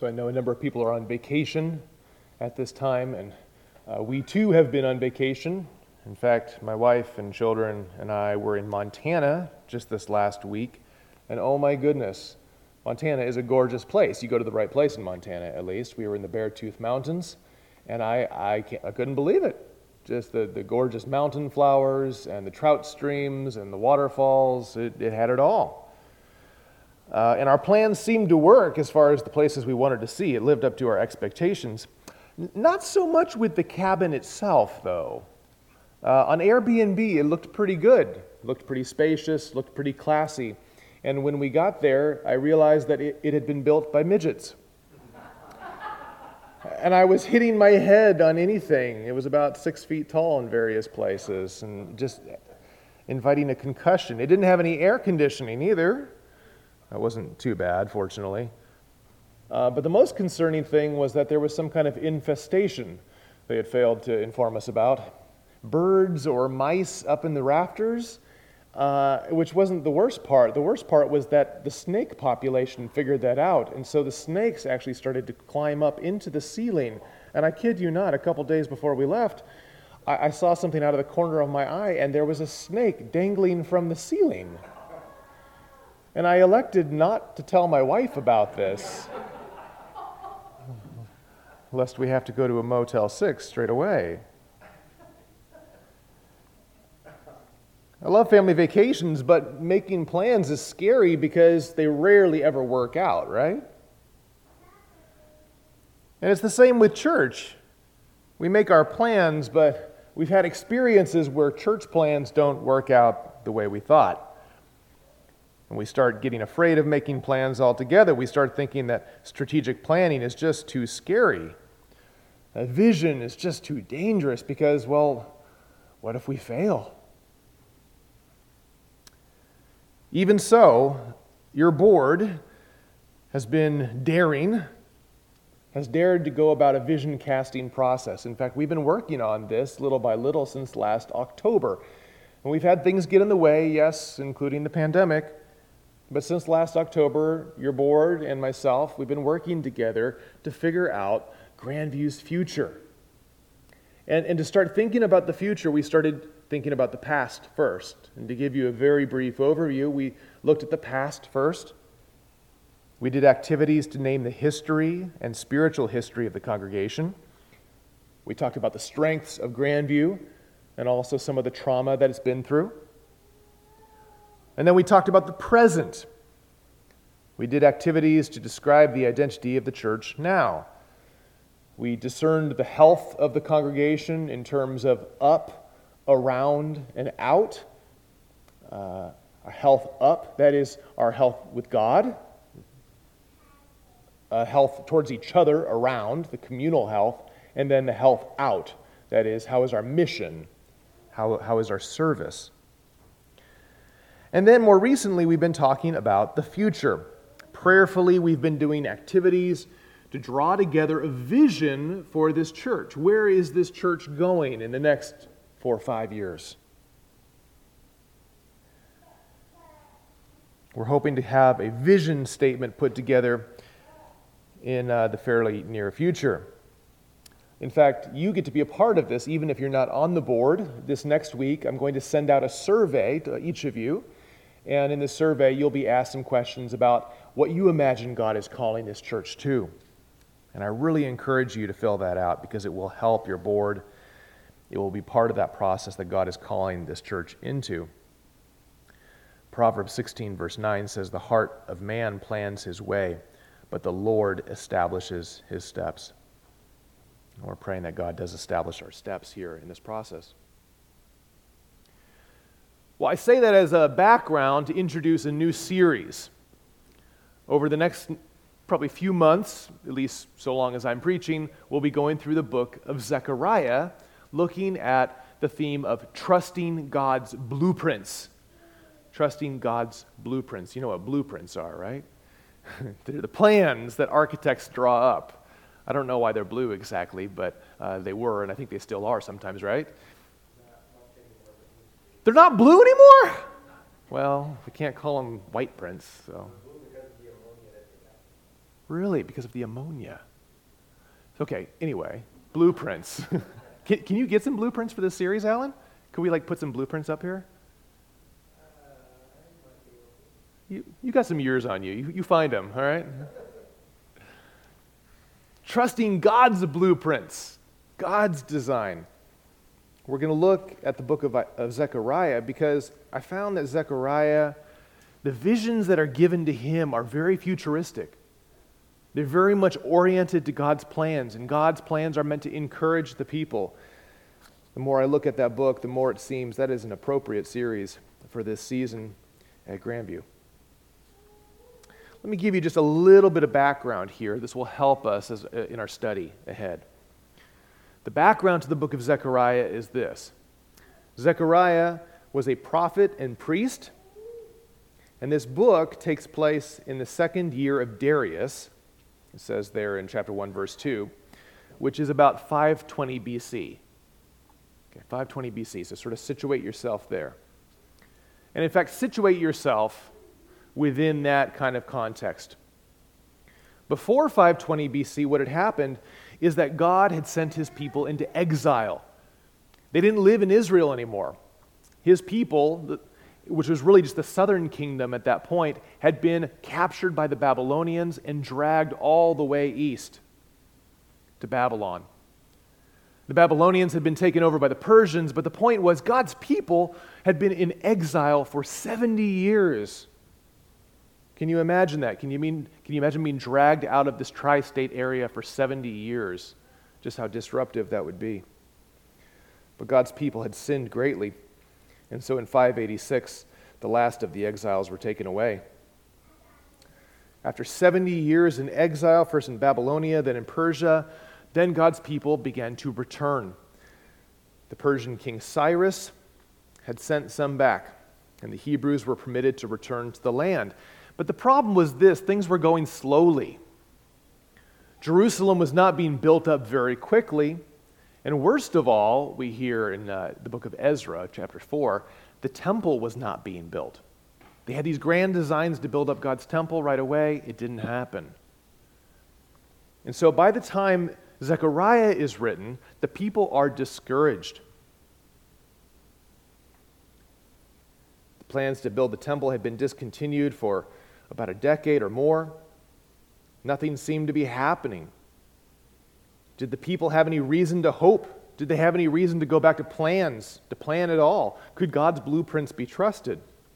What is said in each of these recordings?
So I know a number of people are on vacation at this time, and we too have been on vacation. In fact, my wife and children and I were in Montana just this last week, and oh my goodness, Montana is a gorgeous place. You go to the right place in Montana, at least. We were in the Beartooth Mountains, and I couldn't believe it. Just the gorgeous mountain flowers and the trout streams and the waterfalls, it had it all. And our plans seemed to work as far as the places we wanted to see. It lived up to our expectations. Not so much with the cabin itself, though. On Airbnb, it looked pretty good. It looked pretty spacious, looked pretty classy. And when we got there, I realized that it had been built by midgets. And I was hitting my head on anything. It was about 6 feet tall in various places and just inviting a concussion. It didn't have any air conditioning either. That wasn't too bad, fortunately. But the most concerning thing was that there was some kind of infestation they had failed to inform us about. Birds or mice up in the rafters, which wasn't the worst part. The worst part was that the snake population figured that out, and so the snakes actually started to climb up into the ceiling. And I kid you not, a couple days before we left, I saw something out of the corner of my eye, and there was a snake dangling from the ceiling. And I elected not to tell my wife about this, lest we have to go to a Motel 6 straight away. I love family vacations, but making plans is scary because they rarely ever work out, right? And it's the same with church. We make our plans, but we've had experiences where church plans don't work out the way we thought. And we start getting afraid of making plans altogether. We start thinking that strategic planning is just too scary. A vision is just too dangerous because, well, what if we fail? Even so, your board has been has dared to go about a vision casting process. In fact, we've been working on this little by little since last October. And we've had things get in the way, yes, including the pandemic. But since last October, your board and myself, we've been working together to figure out Grandview's future. And to start thinking about the future, we started thinking about the past first. And to give you a very brief overview, we looked at the past first. We did activities to name the history and spiritual history of the congregation. We talked about the strengths of Grandview and also some of the trauma that it's been through. And then we talked about the present. We did activities to describe the identity of the church now. We discerned the health of the congregation in terms of up, around, and out. Our health up, that is our health with God. Health towards each other around, the communal health. And then the health out, that is, how is our mission? How is our service? And then more recently, we've been talking about the future. Prayerfully, we've been doing activities to draw together a vision for this church. Where is this church going in the next 4 or 5 years? We're hoping to have a vision statement put together in the fairly near future. In fact, you get to be a part of this even if you're not on the board. This next week, I'm going to send out a survey to each of you. And in this survey, you'll be asked some questions about what you imagine God is calling this church to. And I really encourage you to fill that out because it will help your board. It will be part of that process that God is calling this church into. Proverbs 16, verse 9 says, "The heart of man plans his way, but the Lord establishes his steps." And we're praying that God does establish our steps here in this process. Well, I say that as a background to introduce a new series. Over the next probably few months, at least so long as I'm preaching, we'll be going through the book of Zechariah, looking at the theme of trusting God's blueprints. Trusting God's blueprints. You know what blueprints are, right? They're the plans that architects draw up. I don't know why they're blue exactly, but they were, and I think they still are sometimes, right? They're not blue anymore? Well, we can't call them white prints, so. Really? Because of the ammonia? Okay, anyway, blueprints. Can you get some blueprints for this series, Alan? Can we put some blueprints up here? You got some years on you. You find them, all right? Trusting God's blueprints, God's design. We're going to look at the book of Zechariah because I found that Zechariah, the visions that are given to him are very futuristic. They're very much oriented to God's plans, and God's plans are meant to encourage the people. The more I look at that book, the more it seems that is an appropriate series for this season at Grandview. Let me give you just a little bit of background here. This will help us in our study ahead. The background to the book of Zechariah is this. Zechariah was a prophet and priest, and this book takes place in the second year of Darius. It says there in chapter 1, verse 2, which is about 520 BC. Okay, 520 BC, so sort of situate yourself there. And in fact, situate yourself within that kind of context. Before 520 BC, what had happened is that God had sent his people into exile. They didn't live in Israel anymore. His people, which was really just the southern kingdom at that point, had been captured by the Babylonians and dragged all the way east to Babylon. The Babylonians had been taken over by the Persians, but the point was God's people had been in exile for 70 years. Can you imagine that? Can you imagine being dragged out of this tri-state area for 70 years? Just how disruptive that would be. But God's people had sinned greatly. And so in 586, the last of the exiles were taken away. After 70 years in exile, first in Babylonia, then in Persia, then God's people began to return. The Persian king Cyrus had sent some back, and the Hebrews were permitted to return to the land. But the problem was this: things were going slowly. Jerusalem was not being built up very quickly. And worst of all, we hear in the book of Ezra, chapter 4, the temple was not being built. They had these grand designs to build up God's temple right away. It didn't happen. And so by the time Zechariah is written, the people are discouraged. The plans to build the temple had been discontinued for about a decade or more. Nothing seemed to be happening. Did the people have any reason to hope? Did they have any reason to go back to plan at all? Could God's blueprints be trusted?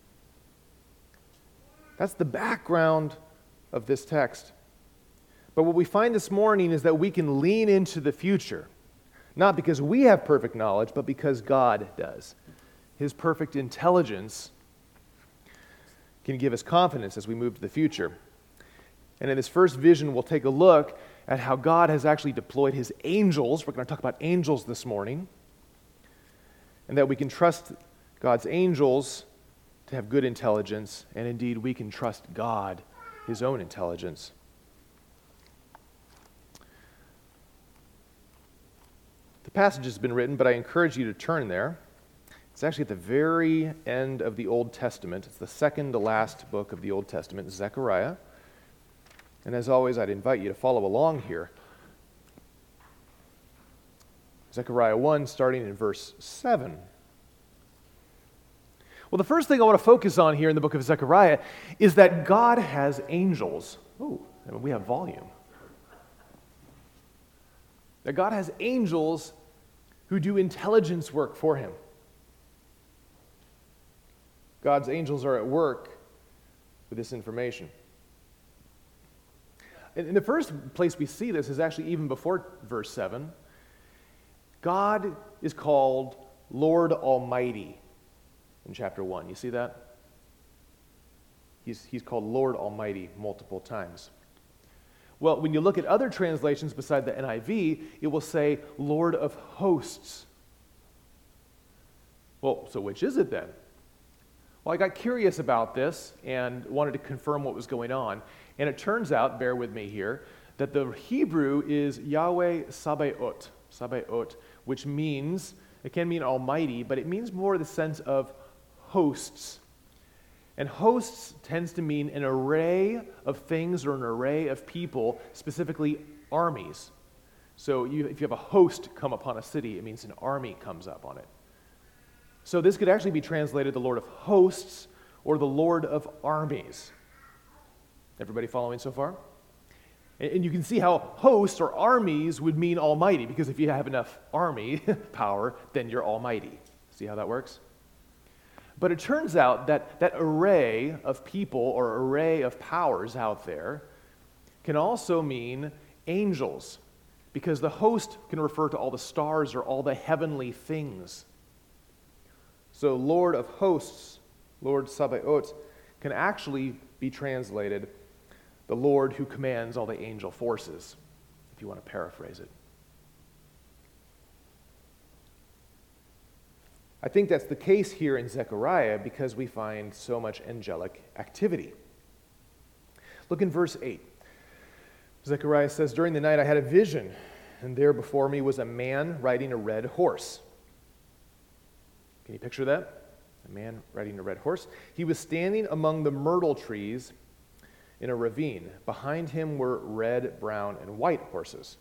That's the background of this text. But what we find this morning is that we can lean into the future, not because we have perfect knowledge, but because God does. His perfect intelligence can give us confidence as we move to the future. And in this first vision, we'll take a look at how God has actually deployed his angels. We're going to talk about angels this morning. And that we can trust God's angels to have good intelligence, and indeed we can trust God, his own intelligence. The passage has been written, but I encourage you to turn there. It's actually at the very end of the Old Testament. It's the second to last book of the Old Testament, Zechariah. And as always, I'd invite you to follow along here. Zechariah 1, starting in verse 7. Well, the first thing I want to focus on here in the book of Zechariah is that God has angels. Oh, we have volume. That God has angels who do intelligence work for him. God's angels are at work with this information. In the first place we see this is actually even before verse 7. God is called Lord Almighty in chapter 1. You see that? He's called Lord Almighty multiple times. Well, when you look at other translations beside the NIV, it will say Lord of Hosts. Well, so which is it then? Well, I got curious about this and wanted to confirm what was going on. And it turns out, bear with me here, that the Hebrew is Yahweh Sabaoth, which means, it can mean almighty, but it means more the sense of hosts. And hosts tends to mean an array of things or an array of people, specifically armies. So if you have a host come upon a city, it means an army comes up on it. So this could actually be translated the Lord of hosts or the Lord of armies. Everybody following so far? And you can see how hosts or armies would mean almighty, because if you have enough army power, then you're almighty. See how that works? But it turns out that that array of people or array of powers out there can also mean angels, because the host can refer to all the stars or all the heavenly things. So Lord of hosts, Lord Sabaoth, can actually be translated the Lord who commands all the angel forces, if you want to paraphrase it. I think that's the case here in Zechariah because we find so much angelic activity. Look in verse 8. Zechariah says, "During the night I had a vision, and there before me was a man riding a red horse." Can you picture that? A man riding a red horse. He was standing among the myrtle trees in a ravine. Behind him were red, brown, and white horses.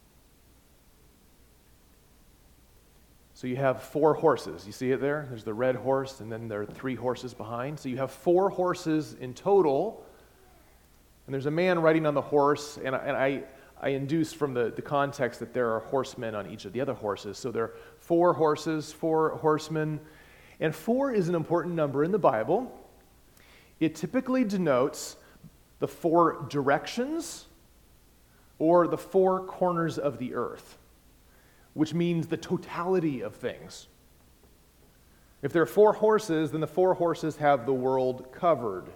So you have 4 horses. You see it there? There's the red horse, and then there are 3 horses behind. So you have 4 horses in total, and there's a man riding on the horse, and I induce from the context that there are horsemen on each of the other horses. So there are 4 horses, 4 horsemen, and 4 is an important number in the Bible. It typically denotes the 4 directions or the 4 corners of the earth, which means the totality of things. If there are 4 horses, then the 4 horses have the world covered.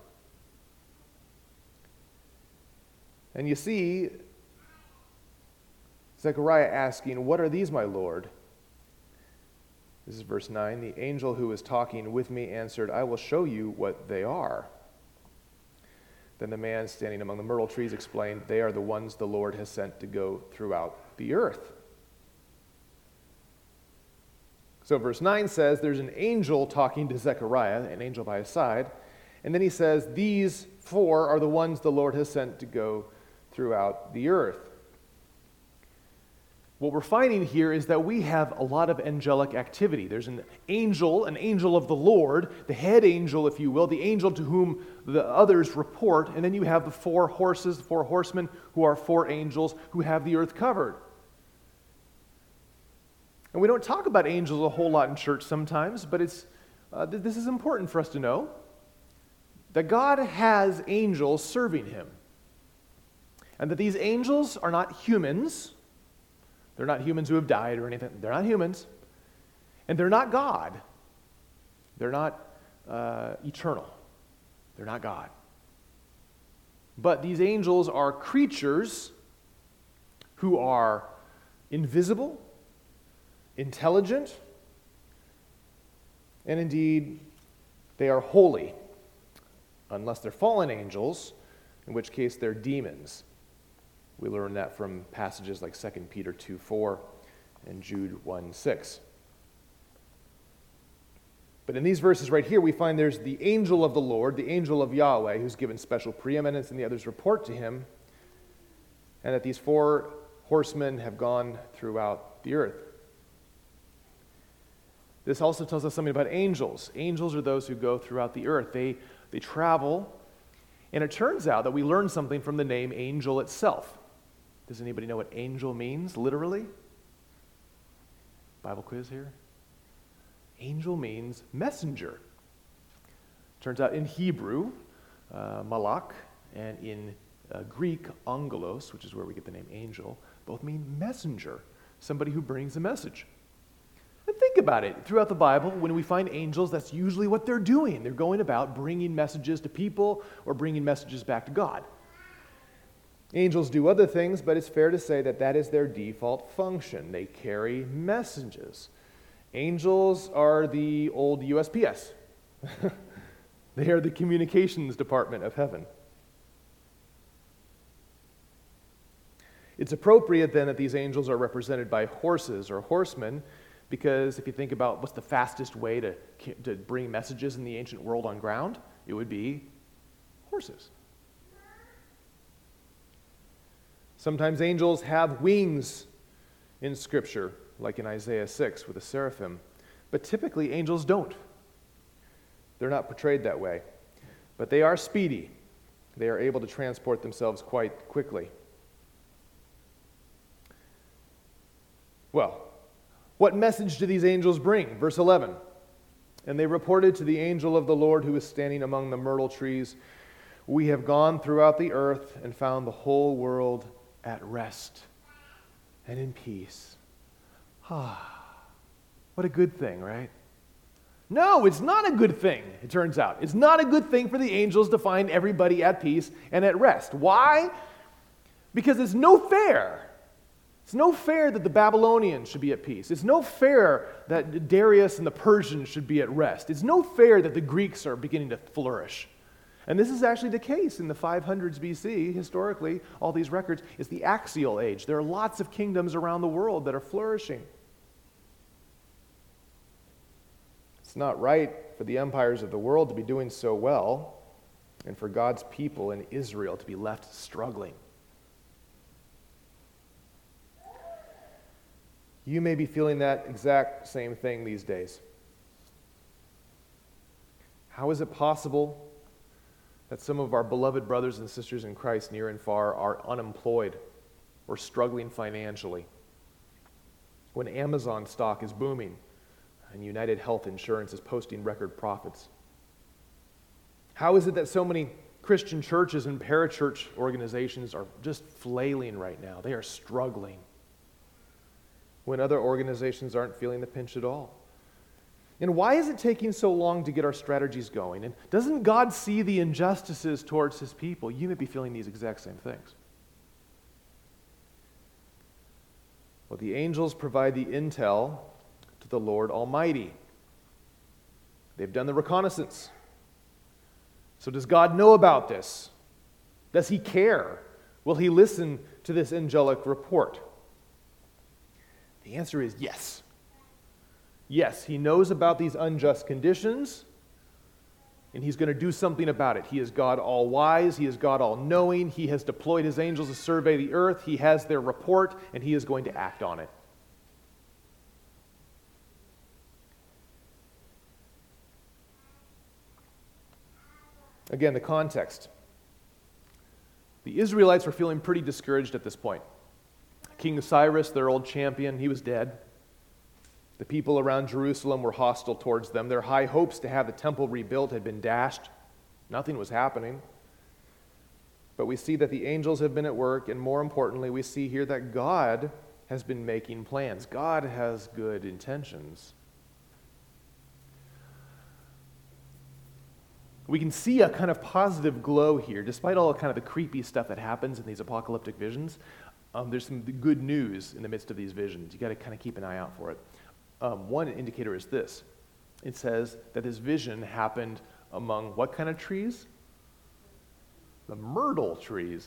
And you see Zechariah asking, "What are these, my Lord?" This is verse 9. "The angel who was talking with me answered, 'I will show you what they are.' Then the man standing among the myrtle trees explained, 'They are the ones the Lord has sent to go throughout the earth.'" So verse 9 says there's an angel talking to Zechariah, an angel by his side, and then he says, "These 4 are the ones the Lord has sent to go throughout the earth." What we're finding here is that we have a lot of angelic activity. There's an angel of the Lord, the head angel, if you will, the angel to whom the others report, and then you have the 4 horses, the 4 horsemen, who are 4 angels who have the earth covered. And we don't talk about angels a whole lot in church sometimes, but this is important for us to know, that God has angels serving him. And that these angels are not humans. They're not humans who have died or anything. They're not humans. And they're not God. They're not eternal. They're not God. But these angels are creatures who are invisible, intelligent, and indeed, they are holy, unless they're fallen angels, in which case they're demons. We learn that from passages like 2 Peter 2:4 and Jude 1:6. But in these verses right here, we find there's the angel of the Lord, the angel of Yahweh, who's given special preeminence, and the others report to him, and that these 4 horsemen have gone throughout the earth. This also tells us something about angels. Angels are those who go throughout the earth. They travel, and it turns out that we learn something from the name angel itself. Does anybody know what angel means, literally? Bible quiz here. Angel means messenger. Turns out in Hebrew, malak, and in Greek, angelos, which is where we get the name angel, both mean messenger, somebody who brings a message. And think about it. Throughout the Bible, when we find angels, that's usually what they're doing. They're going about bringing messages to people or bringing messages back to God. Angels do other things, but it's fair to say that that is their default function. They carry messages. Angels are the old USPS. They are the communications department of heaven. It's appropriate then that these angels are represented by horses or horsemen, because if you think about what's the fastest way to bring messages in the ancient world on ground, it would be horses. Sometimes angels have wings in Scripture, like in Isaiah 6 with the seraphim. But typically, angels don't. They're not portrayed that way. But they are speedy. They are able to transport themselves quite quickly. Well, what message do these angels bring? Verse 11. And they reported to the angel of the Lord who was standing among the myrtle trees, "We have gone throughout the earth and found the whole world at rest and in peace." What a good thing, right? No, it's not a good thing, it turns out. It's not a good thing for the angels to find everybody at peace and at rest. Why? Because it's no fair. It's no fair that the Babylonians should be at peace. It's no fair that Darius and the Persians should be at rest. It's no fair that the Greeks are beginning to flourish. And this is actually the case in the 500s BC. Historically, all these records, it's the axial age. There are lots of kingdoms around the world that are flourishing. It's not right for the empires of the world to be doing so well and for God's people in Israel to be left struggling. You may be feeling that exact same thing these days. How is it possible that some of our beloved brothers and sisters in Christ near and far are unemployed or struggling financially when Amazon stock is booming and United Health Insurance is posting record profits? How is it that so many Christian churches and parachurch organizations are just flailing right now? They are struggling when other organizations aren't feeling the pinch at all. And why is it taking so long to get our strategies going? And doesn't God see the injustices towards his people? You may be feeling these exact same things. Well, the angels provide the intel to the Lord Almighty. They've done the reconnaissance. So does God know about this? Does he care? Will he listen to this angelic report? The answer is yes. Yes, he knows about these unjust conditions, and he's going to do something about it. He is God all-wise. He is God all-knowing. He has deployed his angels to survey the earth. He has their report, and he is going to act on it. Again, the context. The Israelites were feeling pretty discouraged at this point. King Cyrus, their old champion, he was dead. The people around Jerusalem were hostile towards them. Their high hopes to have the temple rebuilt had been dashed. Nothing was happening. But we see that the angels have been at work, and more importantly, we see here that God has been making plans. God has good intentions. We can see a kind of positive glow here, despite all kind of the creepy stuff that happens in these apocalyptic visions. There's some good news in the midst of these visions. You got to kind of keep an eye out for it. One indicator is this. It says that this vision happened among what kind of trees? The myrtle trees.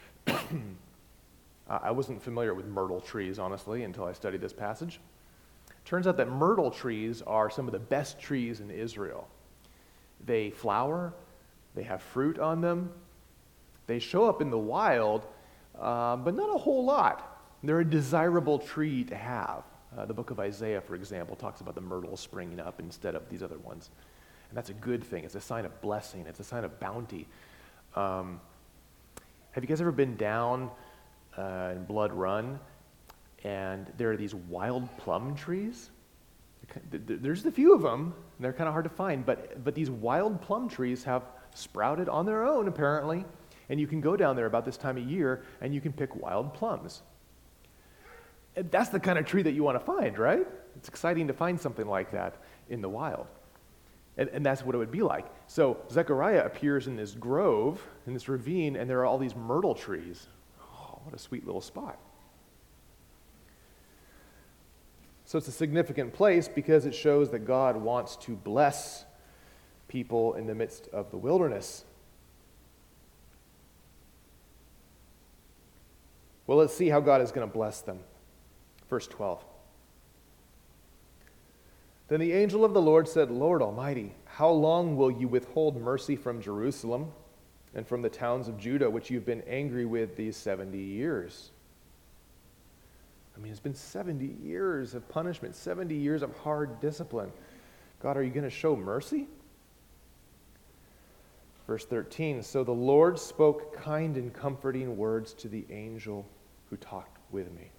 I wasn't familiar with myrtle trees, honestly, until I studied this passage. Turns out that myrtle trees are some of the best trees in Israel. They flower, they have fruit on them, they show up in the wild, but not a whole lot. They're a desirable tree to have. The book of Isaiah, for example, talks about the myrtle springing up instead of these other ones. And that's a good thing. It's a sign of blessing. It's a sign of bounty. Have you guys ever been down in Blood Run, and there are these wild plum trees? There's a few of them, and they're kind of hard to find, but these wild plum trees have sprouted on their own, apparently, and you can go down there about this time of year, and you can pick wild plums. And that's the kind of tree that you want to find, right? It's exciting to find something like that in the wild. And that's what it would be like. So Zechariah appears in this grove, in this ravine, and there are all these myrtle trees. Oh, what a sweet little spot. So it's a significant place because it shows that God wants to bless people in the midst of the wilderness. Well, let's see how God is going to bless them. Verse 12. Then the angel of the Lord said, Lord Almighty, How long will you withhold mercy from Jerusalem and from the towns of Judah, which you've been angry with these 70 years? I mean, it's been 70 years of punishment, 70 years of hard discipline. God, are you going to show mercy? Verse 13, so the Lord spoke kind and comforting words to the angel who talked with me.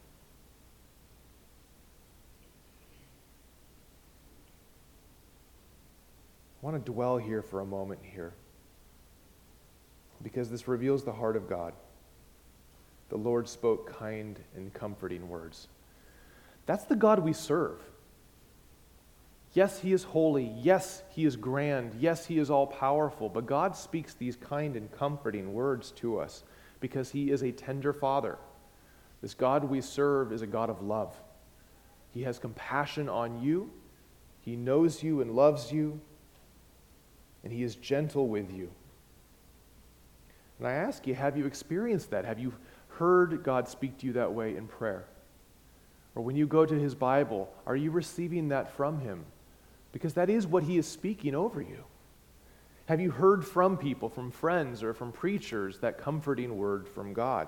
I want to dwell here for a moment here, because this reveals the heart of God. The Lord spoke kind and comforting words. That's the God we serve. Yes, he is holy. Yes, he is grand. Yes, he is all-powerful. But God speaks these kind and comforting words to us because he is a tender Father. This God we serve is a God of love. He has compassion on you. He knows you and loves you. And he is gentle with you. And I ask you, have you experienced that? Have you heard God speak to you that way in prayer? Or when you go to his Bible, are you receiving that from him? Because that is what he is speaking over you. Have you heard from people, from friends, or from preachers, that comforting word from God?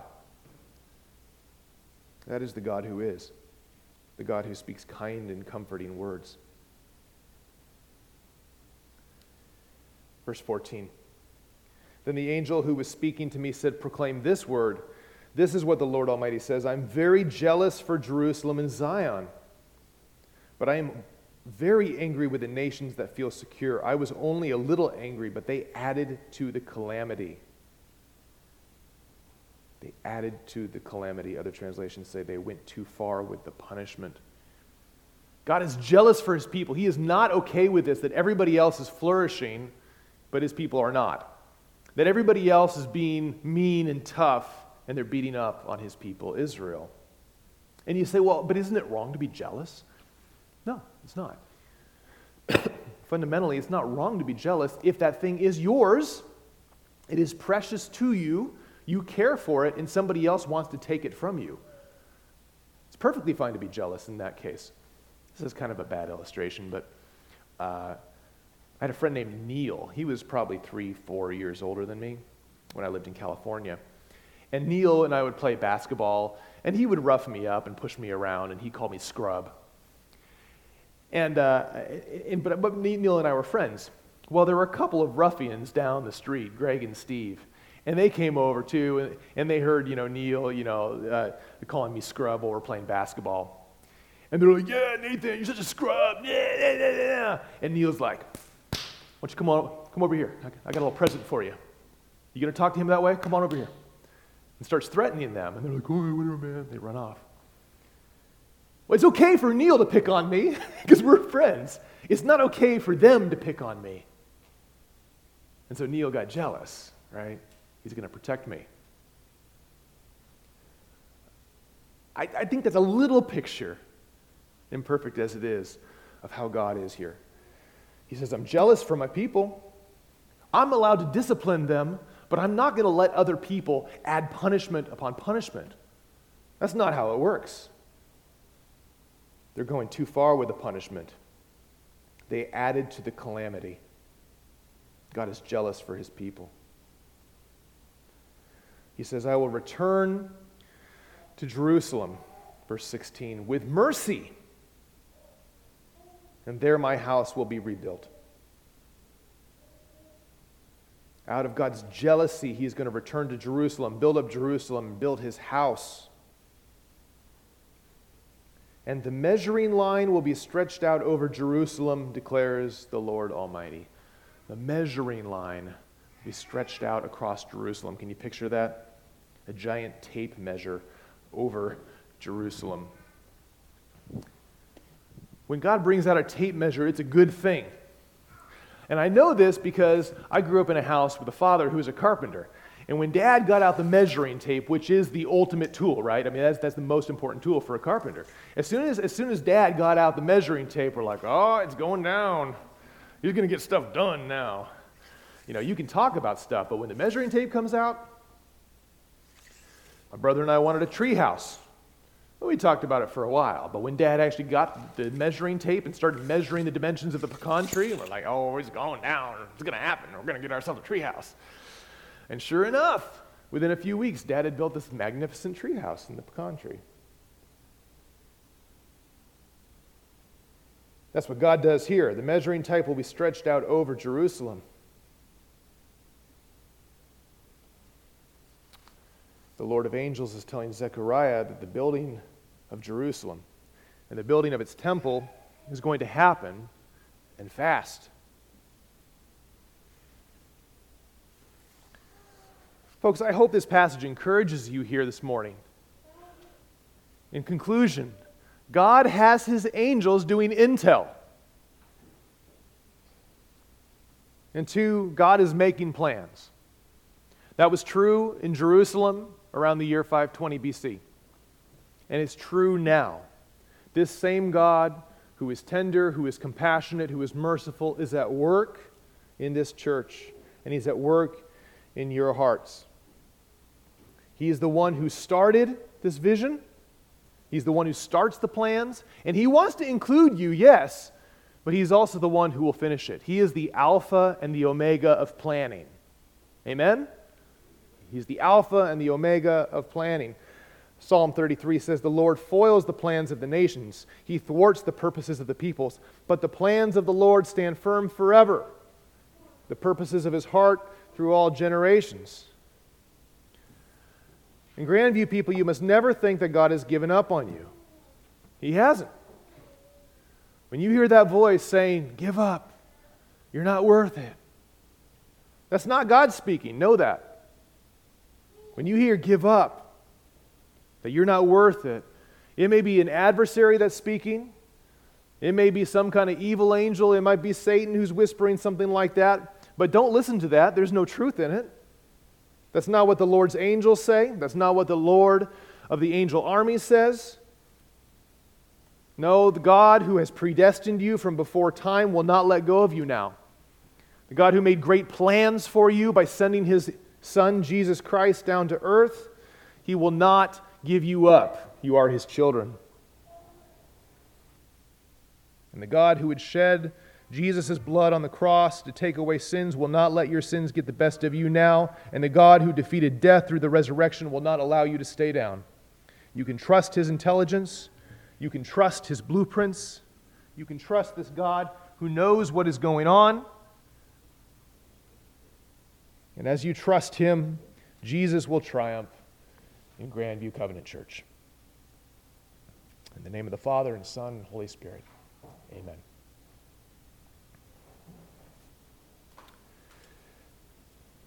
That is the God who is, the God who speaks kind and comforting words. Verse 14. Then the angel who was speaking to me said, proclaim this word. This is what the Lord Almighty says. I'm very jealous for Jerusalem and Zion, but I am very angry with the nations that feel secure. I was only a little angry, but they added to the calamity. They added to the calamity. Other translations say they went too far with the punishment. God is jealous for his people. He is not okay with this, that everybody else is flourishing, but his people are not. That everybody else is being mean and tough, and they're beating up on his people, Israel. And you say, well, but isn't it wrong to be jealous? No, it's not. Fundamentally, it's not wrong to be jealous if that thing is yours, it is precious to you, you care for it, and somebody else wants to take it from you. It's perfectly fine to be jealous in that case. This is kind of a bad illustration, but I had a friend named Neil. He was probably 3-4 years older than me when I lived in California. And Neil and I would play basketball, and he would rough me up and push me around, and he called me scrub. But Neil and I were friends. Well, there were a couple of ruffians down the street, Greg and Steve, and they came over too, and they heard, Neil, calling me scrub while we're playing basketball. And they're like, yeah, Nathan, you're such a scrub. Yeah. And Neil's like, why don't you come over here? I got a little present for you. You going to talk to him that way? Come on over here. And starts threatening them. And they're like, oh, whatever, man. They run off. Well, it's okay for Neil to pick on me because we're friends. It's not okay for them to pick on me. And so Neil got jealous, right? He's going to protect me. I think that's a little picture, imperfect as it is, of how God is here. He says, I'm jealous for my people. I'm allowed to discipline them, but I'm not going to let other people add punishment upon punishment. That's not how it works. They're going too far with the punishment. They added to the calamity. God is jealous for his people. He says, I will return to Jerusalem, verse 16, with mercy, and there my house will be rebuilt. Out of God's jealousy, he's going to return to Jerusalem, build up Jerusalem, and build his house. And the measuring line will be stretched out over Jerusalem, declares the Lord Almighty. The measuring line will be stretched out across Jerusalem. Can you picture that? A giant tape measure over Jerusalem. When God brings out a tape measure, it's a good thing. And I know this because I grew up in a house with a father who was a carpenter. And when Dad got out the measuring tape, which is the ultimate tool, right? I mean, that's the most important tool for a carpenter. As soon as Dad got out the measuring tape, we're like, oh, it's going down. He's going to get stuff done now. You can talk about stuff, but when the measuring tape comes out, my brother and I wanted a tree house. Well, we talked about it for a while, but when Dad actually got the measuring tape and started measuring the dimensions of the pecan tree, we're like, oh, it's going down. It's going to happen. We're going to get ourselves a treehouse. And sure enough, within a few weeks, Dad had built this magnificent treehouse in the pecan tree. That's what God does here. The measuring tape will be stretched out over Jerusalem. The Lord of Angels is telling Zechariah that the building of Jerusalem and the building of its temple is going to happen, and fast. Folks, I hope this passage encourages you here this morning. In conclusion, God has his angels doing intel. And two, God is making plans. That was true in Jerusalem around the year 520 BC. And it's true now. This same God who is tender, who is compassionate, who is merciful, is at work in this church. And he's at work in your hearts. He is the one who started this vision. He's the one who starts the plans. And he wants to include you, yes, but he's also the one who will finish it. He is the Alpha and the Omega of planning. Amen? He's the Alpha and the Omega of planning. Psalm 33 says, the Lord foils the plans of the nations. He thwarts the purposes of the peoples. But the plans of the Lord stand firm forever. The purposes of his heart through all generations. In Grandview, people, you must never think that God has given up on you. He hasn't. When you hear that voice saying, give up, you're not worth it, that's not God speaking. Know that. When you hear give up, that you're not worth it, it may be an adversary that's speaking. It may be some kind of evil angel. It might be Satan who's whispering something like that. But don't listen to that. There's no truth in it. That's not what the Lord's angels say. That's not what the Lord of the angel army says. No, the God who has predestined you from before time will not let go of you now. The God who made great plans for you by sending his Son, Jesus Christ, down to earth, he will not give you up. You are his children. And the God who would shed Jesus' blood on the cross to take away sins will not let your sins get the best of you now. And the God who defeated death through the resurrection will not allow you to stay down. You can trust his intelligence. You can trust his blueprints. You can trust this God who knows what is going on. And as you trust him, Jesus will triumph in Grandview Covenant Church. In the name of the Father, and Son, and Holy Spirit, amen.